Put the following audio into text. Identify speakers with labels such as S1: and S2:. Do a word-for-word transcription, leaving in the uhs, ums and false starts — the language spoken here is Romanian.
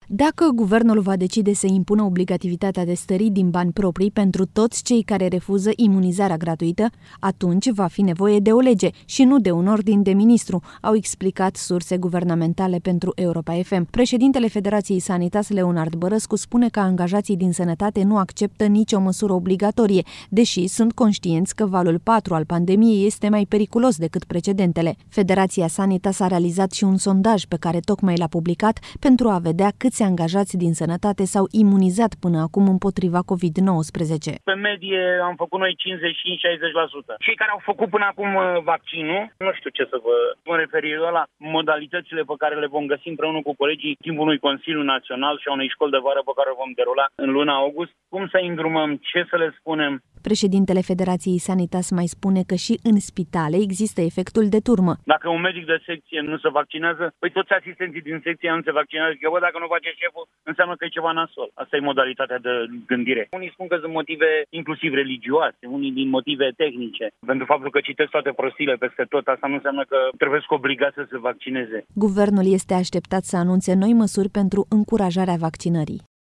S1: Dacă guvernul va decide să impună obligativitatea testării din bani proprii pentru toți cei care refuză imunizarea gratuită, atunci va fi nevoie de o lege și nu de un ordin de ministru, au explicat surse guvernamentale pentru Europa F M. Președintele Federației Sanitas, Leonard Bărăscu, spune că angajații din sănătate nu acceptă nicio măsură obligatorie, deși sunt conștienți că valul patru al pandemiei este mai periculos decât precedentele. Federația Sanitas a realizat și un sondaj pe care tocmai l-a publicat pentru a vedea câți angajați din sănătate s-au imunizat până acum împotriva covid nouăsprezece.
S2: Pe medie am făcut noi cincizeci și cinci - șaizeci la sută. Cei care au făcut până acum vaccinul, nu știu ce să vă spun referitor la modalitățile pe care le vom găsi împreună cu colegii în timpul unui Consiliu Național și a unei școli de vară pe care o vom derula în luna august, cum să îndrumăm, ce să le spunem.
S1: Președintele Federației Sanitas mai spune că și în spitale există efectul de turmă.
S2: Dacă un medic de secție nu se vaccinează, păi toți asistenții din secție nu se vaccinează. Eu văd, dacă nu face șeful, înseamnă că e ceva nasol. Asta e modalitatea de gândire. Unii spun că sunt motive inclusiv religioase, unii din motive tehnice. Pentru faptul că citesc toate prostiile peste tot, asta nu înseamnă că trebuie să obligați să se vaccineze.
S1: Guvernul este așteptat să anunțe noi măsuri pentru încurajarea vaccinării.